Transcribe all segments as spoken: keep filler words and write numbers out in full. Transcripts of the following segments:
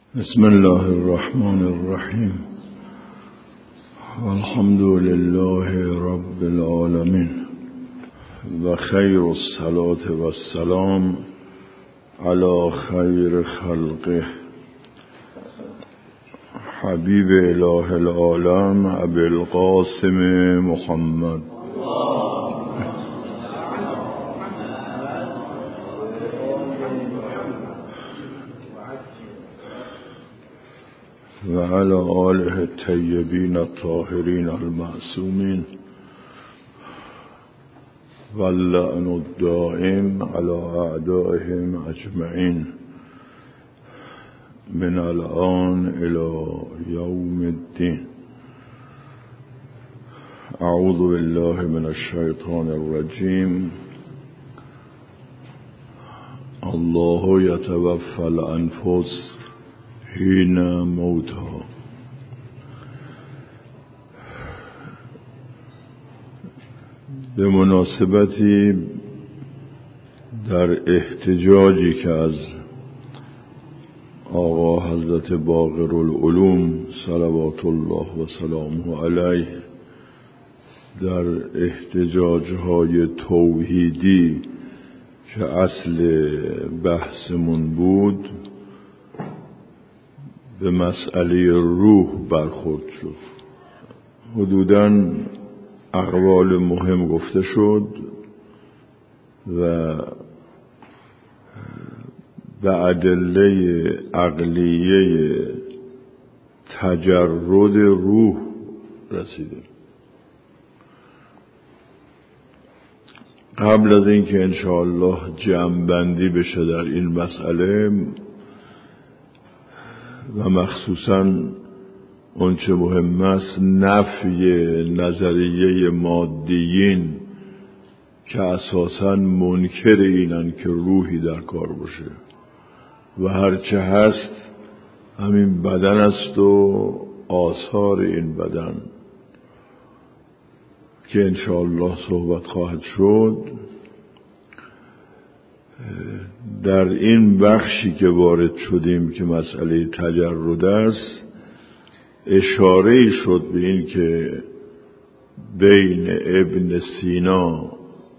بسم الله الرحمن الرحیم. الحمد لله رب العالمین و خیر الصلاة و السلام علی خیر خلقه حبیب اله العالم ابی القاسم محمد و علی آله الطیبین الطاهرین المعصومین و اللعن الدائم علی اعدائهم اجمعین من الآن الی یوم الدین. اعوذ بالله من الشیطان الرجیم. الله یتوفی الانفس حین موتها. به مناسبتی در احتجاجی که از آقا حضرت باقر العلوم صلوات الله و سلامه علیه در احتجاجهای توحیدی که اصل بحثمون بود به مسئله روح برخورد شد. حدوداً اقوال مهم گفته شد و به ادله عقلیه تجرد روح رسیده. قبل از اینکه انشاءالله جمع‌بندی بشه در این مسئله و مخصوصاً اون چه مهم است نفی نظریه مادیین که اساساً منکر اینن که روحی در کار باشه و هرچه هست همین بدن است و آثار این بدن که انشاءالله صحبت خواهد شد. در این بخشی که وارد شدیم که مسئله تجرد است اشاره شد به این که بین ابن سینا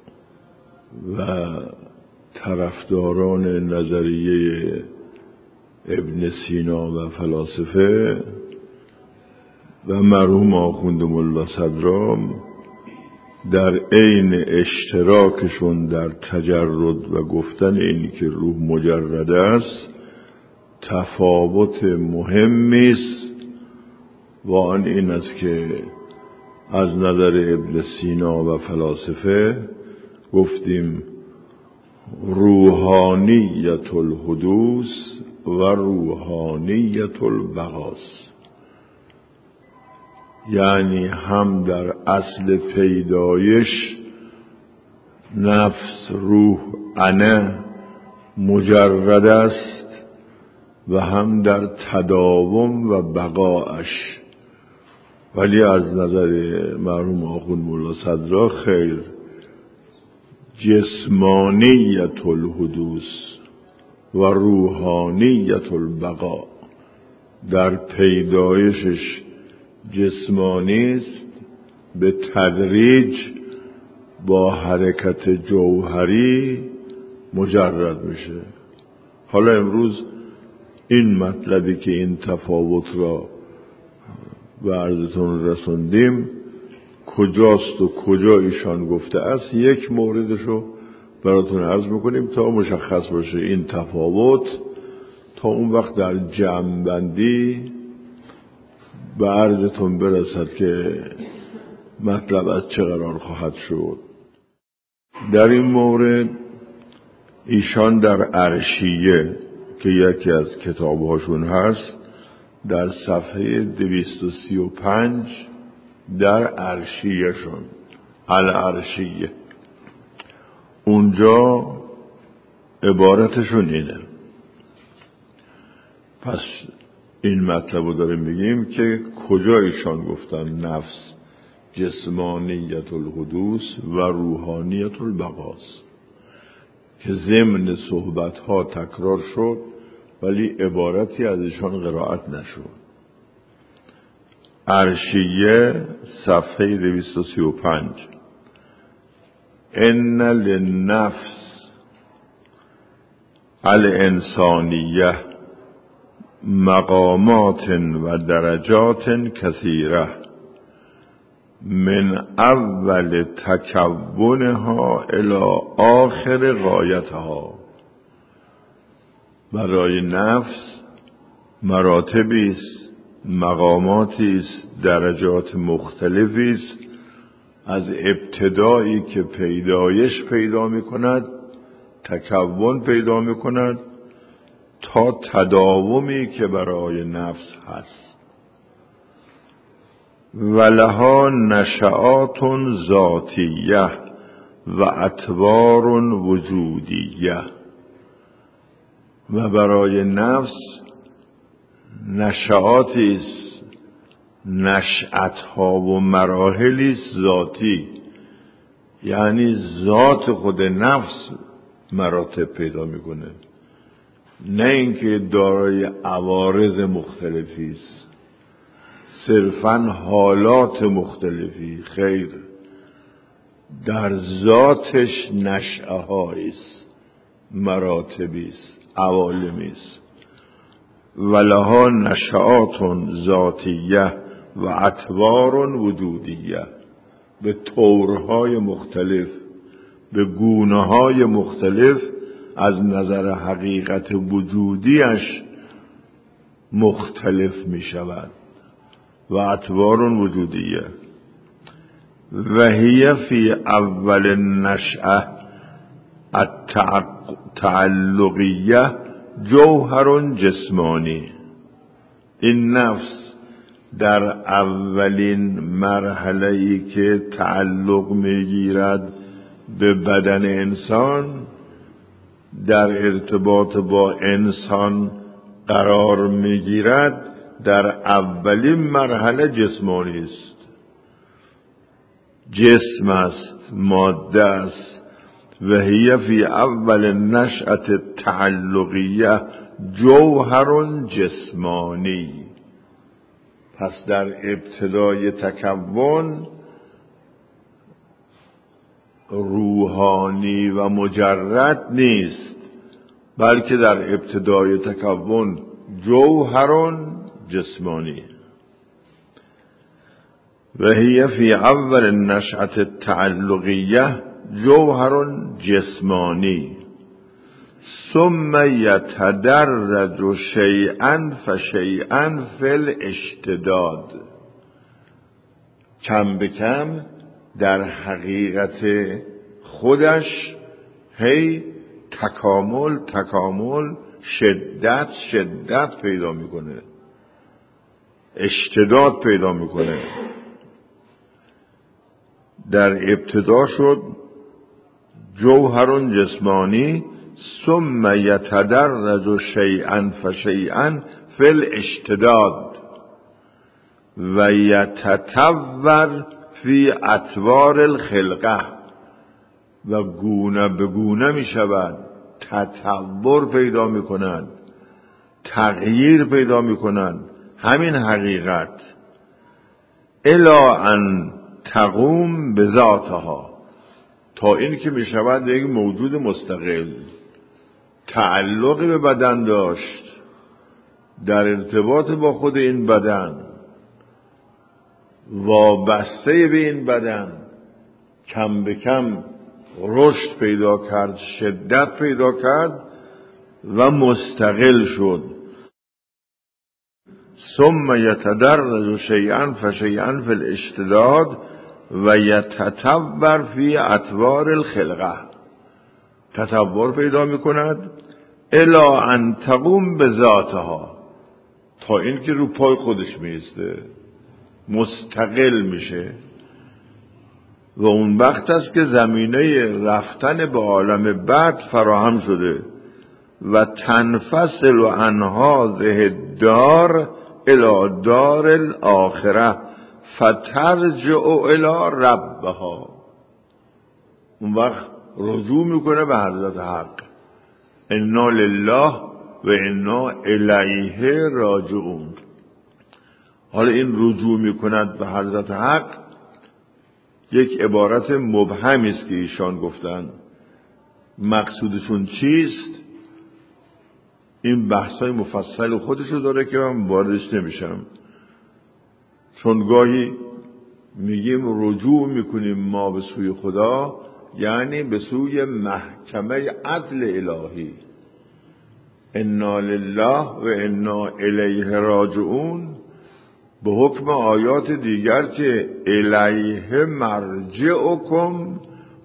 و طرفداران نظریه ابن سینا و فلاسفه و مرحوم آخوند ملا صدرام در عین اشتراکشون در تجرد و گفتن این که روح مجرد است تفاوت مهمی است و آن این است که از نظر ابن سینا و فلاسفه گفتیم روحانیت الحدوث و روحانیت البقاء، یعنی هم در اصل پیدایش نفس روح انا مجرد است و هم در تداوم و بقاش، ولی از نظر مرحوم آخوند ملا صدرا خیر، جسمانیت الحدوث و روحانیت البقاء در پیدایشش جسمانی است، به تدریج با حرکت جوهری مجرد میشه. حالا امروز این مطلبی که این تفاوت را به عرضتون رسوندیم کجاست و کجا ایشان گفته است یک موردشو براتون عرض میکنیم تا مشخص باشه این تفاوت، تا اون وقت در جمع‌بندی به عرضتون برسد که مطلب از چه قرار خواهد شد. در این مورد ایشان در عرشیه که یکی از کتابهاشون هست در صفحه دویست و سی و پنج در عرشیهشون العرشیه اونجا عبارتشون اینه. پس این مطلب رو داریم میگیم که کجا ایشان گفتن نفس جسمانیت الحدوث و روحانیت البقاء که ضمن صحبت ها تکرار شد ولی عبارتی از ایشان قرائت نشد. عرشیه صفحه دویست و سی و پنج. ان للنفس الانسانیه مقامات و درجات کثیره من اول تکونها الی آخر غایتها. برای نفس مراتبی است، مقاماتی است، درجات مختلفی است، از ابتدایی که پیدایش پیدا می کند، تکون پیدا می کند، تا تداومی که برای نفس هست. ولها نشآت ذاتیه و اطوار وجودیه. و برای نفس نشآتی است، نشأتها و مراحلی است ذاتی، یعنی ذات خود نفس مراتب پیدا میکنه، نه اینکه دارای عوارض مختلفی است، صرفاً حالات مختلفی. خیر، در ذاتش نشأهایی است، مراتبی است، عوالمی است. ولها نشآت ذاتیه و اطوار وجودیه، به طورهای مختلف، به گونه‌های مختلف از نظر حقیقت وجودیش مختلف می شود. و اطوار وجودیه و هی فی اول نشأه التعلقیه جوهر جسمانی. این نفس در اولین مرحله‌ای که تعلق می‌گیرد به بدن انسان، در ارتباط با انسان قرار می‌گیرد، در اولین مرحله جسمانی است، جسم است، ماده است. و هی فی اول نشأة تعلقیه جوهر جسمانی. پس در ابتدای تکون روحانی و مجرد نیست، بلکه در ابتدای تکون جوهر جسمانی. و هی فی اول نشأة تعلقیه جوهر جسمانی ثم یتدرج شیئا فشیئا فی الاشتداد. کم به کم در حقیقت خودش هی تکامل تکامل شدت شدت پیدا میکنه، اشتداد پیدا میکنه. در ابتدا شد جوهر جسمانی ثم یتدرج شیئا فشیئا فی الاشتداد و یتطور فی اطوار الخلقه. و گونه به گونه می شود، تطور پیدا می کند، تغییر پیدا می کند. همین حقیقت الا ان تقوم بذاتها، تا این که می شود یک موجود مستقل، تعلقی به بدن داشت، در ارتباط با خود این بدن، وابسته به این بدن، کم به کم رشد پیدا کرد، شدت پیدا کرد و مستقل شد. ثم یتدرج شیئا فشیئا فی الاشتداد و یتطور فی اطوار الخلقه. تطور پیدا می کند الا ان تقوم بذاتها، تا این که رو پای خودش میسته، مستقل میشه. و اون وقت است که زمینه رفتن به عالم بعد فراهم شده. و تنفصل عن هذه الدار الی دار الاخره فترجع الی ربها. اون وقت رجوع میکنه به حضرت حق. انا لله و انا الیه راجعون. حالا این رجوع میکند به حضرت حق یک عبارت مبهمی است که ایشان گفتن. مقصودشون چیست؟ این بحثای مفصل خودشو داره که من واردش نمیشم، چون گاهی میگیم رجوع میکنیم ما به سوی خدا، یعنی به سوی محکمه عدل الهی. انا لله و انا الیه راجعون، به حکم آیات دیگر که الیه مرجعکم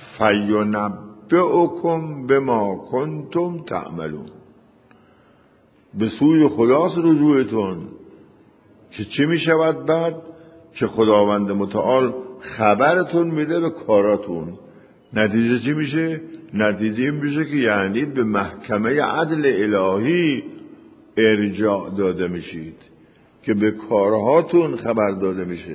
فینبئکم بما کنتم تعملون. به سوی خداست رجوعتون که چی می شود بعد؟ که خداوند متعال خبرتون میده به کاراتون. نتیجه چی میشه؟ نتیجه این میشه که یعنی به محکمه عدل الهی ارجاع داده میشید که به کارهاتون خبر داده میشه.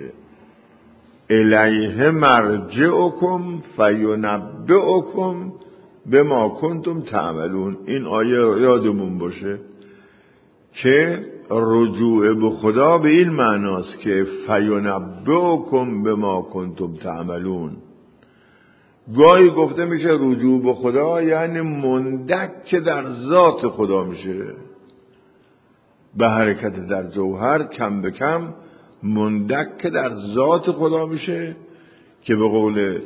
الیه مرجعکم فینبئکم بما کنتم تعملون. این آیه یادمون باشه که رجوع به خدا به این معناست که فینبئکم بما کنتم تعملون. گاهی گفته میشه رجوع به خدا یعنی مندک که در ذات خدا میشه، به حرکت در جوهر کم به کم مندک که در ذات خدا میشه، که به قول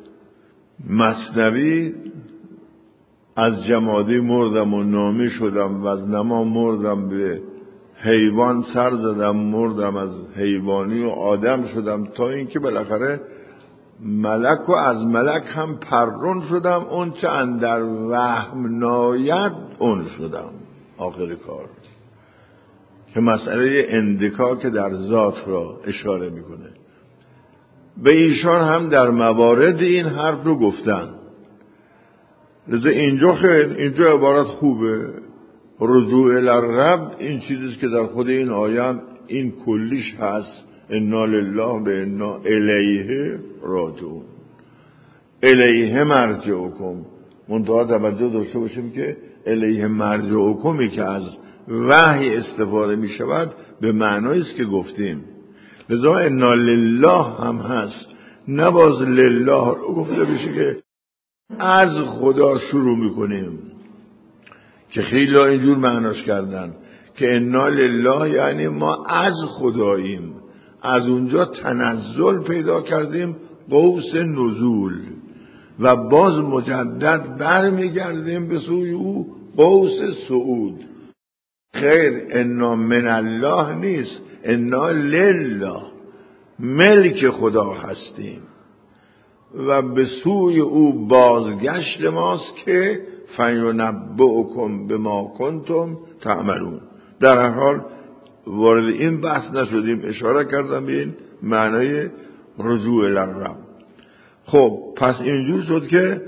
مثنوی از جمادی مردم و نامی شدم و از نما مردم به حیوان سر زدم، مردم از حیوانی و آدم شدم، تا اینکه بالاخره ملک و از ملک هم پرون شدم، اون چه اندر وهم ناید اون شدم. آخر کار که مسئله اندکا که در ذات را اشاره میکنه. به ایشان هم در موارد این حرف رو گفتن. لذا اینجا خیلی اینجا عبارت خوبه، رجوع الرب. این چیزیست که در خود این آیه این کلیش هست، انا لله و انا الیه راجعون. الیه مرجعکم. منتها توجه داشته باشیم که الیه مرجعکمی که از وحی استفاده می شود به معنایی است که گفتیم. لذا انا لله هم هست، نباز لله رو گفته بشه که از خدا شروع میکنیم، که خیلی اینجور معناش کردن که انا لله یعنی ما از خداییم، از اونجا تنزل پیدا کردیم، قوس نزول، و باز مجدد برمیگردیم به سوی او، قوس صعود. خیر، انا من الله نیست، انا لله، ملک خدا هستیم و به سوی او بازگشت ماست که فینبئکم بما کنتم تعملون. در هر حال وارد این بحث نشدیم، اشاره کردم به این معنای رجوع الرب. خب پس اینجور شد که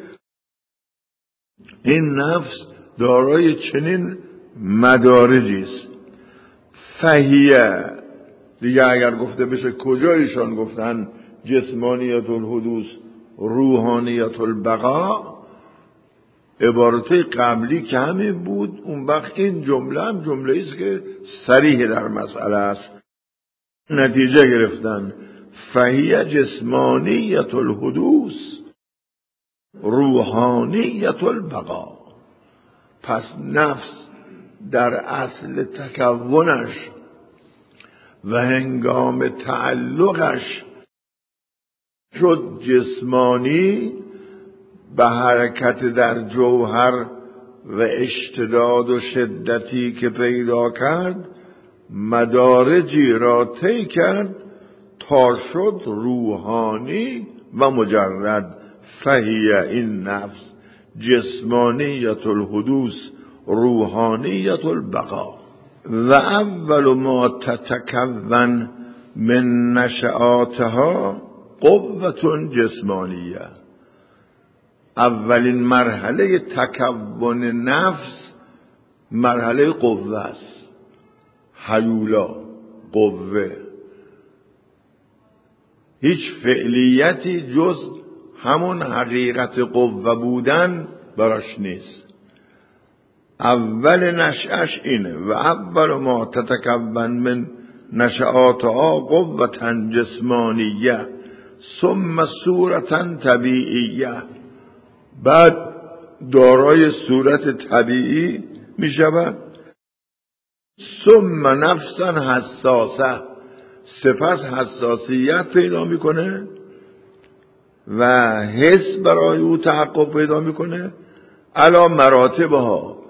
این نفس دارای چنین مدارجی است. فهیه دیگه اگر گفته بشه کجایشان گفتن جسمانیت الحدوث روحانیت البقا، عبارتای قبلی که همین بود، اون وقت این جمله هم جمله است که صریح در مسئله است. نتیجه گرفتن فهیه جسمانیت الحدوث روحانیت البقا. پس نفس در اصل تکونش و هنگام تعلقش شد جسمانی، به حرکت در جوهر و اشتداد و شدتی که پیدا کرد مدارجی را طی کرد تا شد روحانی و مجرد. فهیه این نفس جسمانیت الحدوث روحانیت البقا. و اول ما تتکون من نشآتها قوة جسمانیه. اولین مرحله تکون نفس مرحله قوه است، هیولا، قوه. هیچ فعلیتی جز همون حقیقت قوه بودن براش نیست. اول نشأش اینه و اول ما تتکون من نشآتها قوة جسمانیه ثم صورتا طبیعیه، بعد دارای صورت طبیعی می شود، ثم نفسا حساسه، سپس حساسیت پیدا میکنه و حس برای او تحقق پیدا میکنه. علا مراتبها،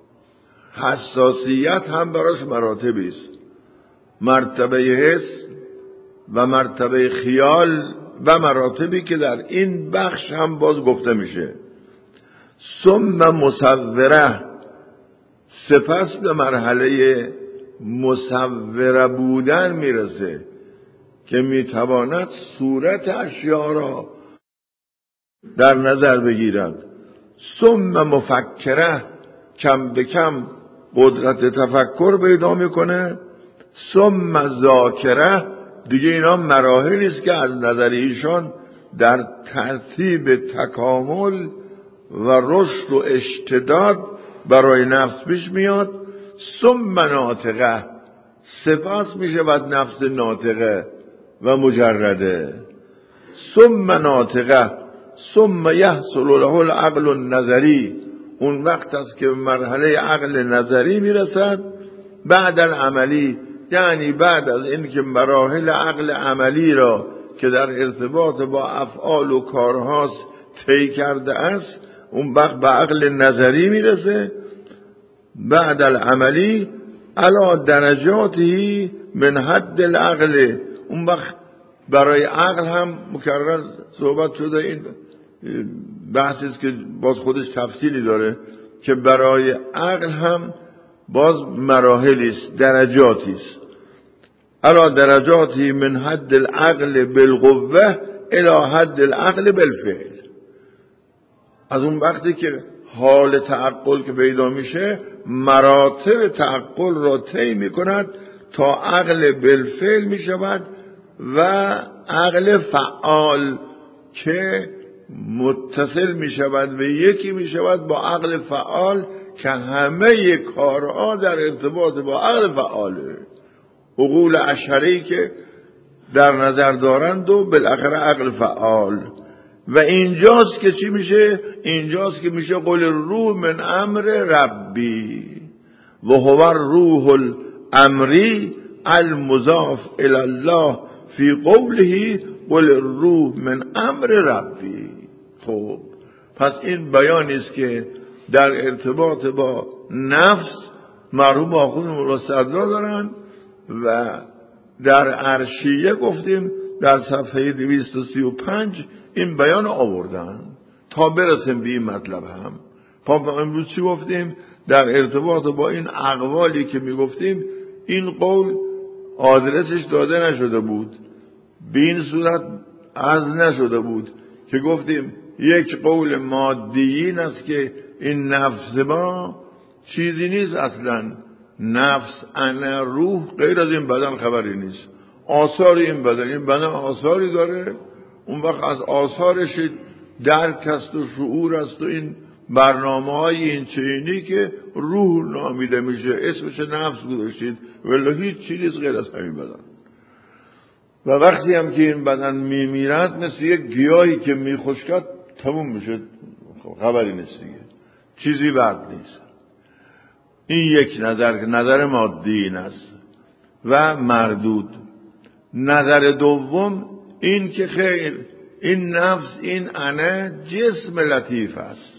حساسیت هم براش مراتبی است، مرتبه حس و مرتبه خیال و مراتبی که در این بخش هم باز گفته میشه. ثم مصوره، سپس به مرحله مصوره بودن میرسه که میتواند صورت اشیاء را در نظر بگیرد. ثم مفکره، کم به کم قدرت تفکر پیدا میکنه. ثم ذاکره، دیگه اینا مراحلی است که از نظر ایشان در ترتیب تکامل و رشد و اشتداد برای نفس پیش میاد. ثم ناطقه، سپس میشه بعد نفس ناطقه و مجرده. ثم ناطقه ثم یحصل له العقل النظری، اون وقت است که مرحله عقل نظری میرسد. بعد العملی، یعنی بعد از اینکه مراحل عقل عملی را که در ارتباط با افعال و کارهاست طی کرده است، اون وقت به عقل نظری میرسه. بعد العملی علی درجاتی من حد العقل، اون وقت برای عقل هم مکرر صحبت شده، این بحثی است که باز خودش تفصیلی داره که برای عقل هم باز مراحلی است، درجاتی است. علی درجاتی من حد العقل بالقوه الی حد العقل بالفعل، از اون وقتی که حال تعقل که پیدا میشه مراتب تعقل را طی میکند تا عقل بالفعل میشود و عقل فعال که متصل میشود و یکی میشود با عقل فعال که همه کارها در ارتباط با عقل فعاله. عقول اشری که در نظر دارند و بالاخره عقل فعال. و اینجاست که چی میشه؟ اینجاست که میشه قول روح من امر ربی و هو روح الامری المضاف الی الله فی قوله قل روح من امر ربی. خب پس این بیانی است که در ارتباط با نفس مرحوم آخوند مولا صدرا دارن و در عرشیه گفتیم در صفحه دویست و سی و پنج این بیان آوردن تا برسیم به این مطلب. هم پا امروز چی گفتیم؟ در ارتباط با این اقوالی که می گفتیم این قول آدرسش داده نشده بود، به این صورت از نشده بود که گفتیم یک قول مادیین است که این نفس ما چیزی نیست اصلا، نفس انا روح غیر از این بدن خبری نیست، آثار این بدن، این بدن آثاری داره، اون وقت از آثارش درک است و شعور است و این برنامه های این چینی که روح نامیده میشه، اسمش نفس گذاشتید ولی هیچ چیز غیر از همین بدن. و وقتی هم که این بدن میمیرد مثل یک گیاهی که میخشکد تموم میشه، خبری نیست دیگه، چیزی بعد نیست. این یک نظر، نظر مادی این است و مردود. نظر دوم این که خیر این نفس، این انا جسم لطیف است،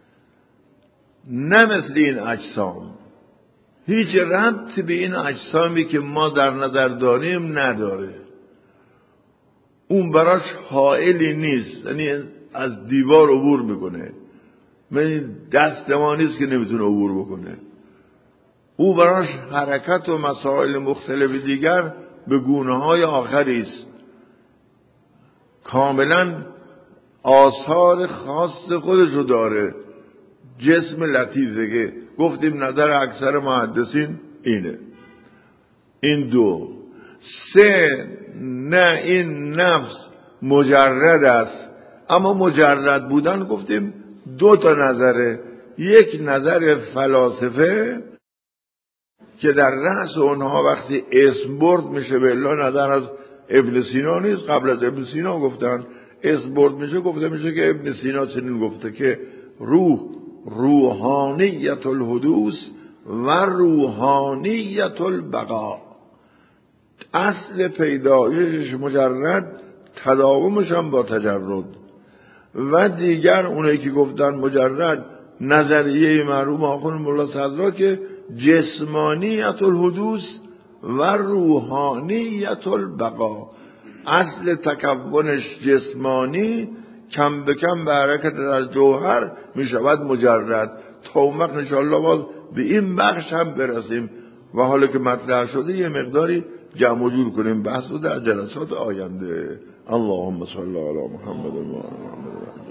نه مثل این اجسام، هیچ ربطی به این اجسامی که ما در نظر داریم نداره، اون براش حائلی نیست، یعنی از دیوار عبور میکنه، من دست ما نیست که نمیتونه عبور بکنه، او براش حرکت و مسائل مختلف دیگر به گونه های آخری است، کاملا آثار خاص خودش رو داره، جسم لطیفه که گفتیم نظر اکثر محدثین اینه. این دو. سه، نه این نفس مجرد است، اما مجرد بودن گفتیم دو تا نظره، یک نظر فلاسفه که در رأس اونها وقتی اسم برد میشه، به الا نظر از ابن سینا نیست، قبل از ابن سینا گفتن اسم برد میشه، گفته میشه که ابن سینا چنین گفته که روح روحانیت الحدوث و روحانیت البقا، اصل پیدایش مجرد، تداومش هم با تجرد. و دیگر اونایی که گفتن مجرد، نظریه مرحوم آخوند ملا صدرا که جسمانیت الحدوث و روحانیت البقا، اصل تکونش جسمانی، کم به کم به حرکت در جوهر می شود مجرد. تا اون وقت انشاءالله باز به این بخش هم برسیم و حالا که مطرح شده یه مقداری جمع و جور کنیم بحث رو در جلسات آینده. اللهم صل علی محمد و آل محمد.